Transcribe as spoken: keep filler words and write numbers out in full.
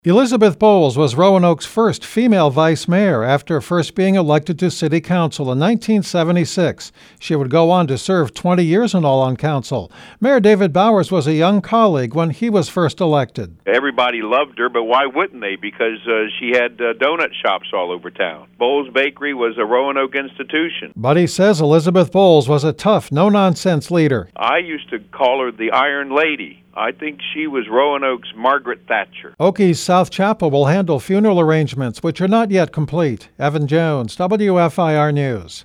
Elizabeth Bowles was Roanoke's first female vice mayor after first being elected to city council in nineteen seventy-six. She would go on to serve twenty years in all on council. Mayor David Bowers was a young colleague when he was first elected. Everybody loved her, but why wouldn't they? Because uh, she had uh, donut shops all over town. Bowles Bakery was a Roanoke institution. But he says Elizabeth Bowles was a tough, no-nonsense leader. I used to call her the Iron Lady. I think she was Roanoke's Margaret Thatcher. Oki's South Chapel will handle funeral arrangements, which are not yet complete. Evan Jones, W F I R News.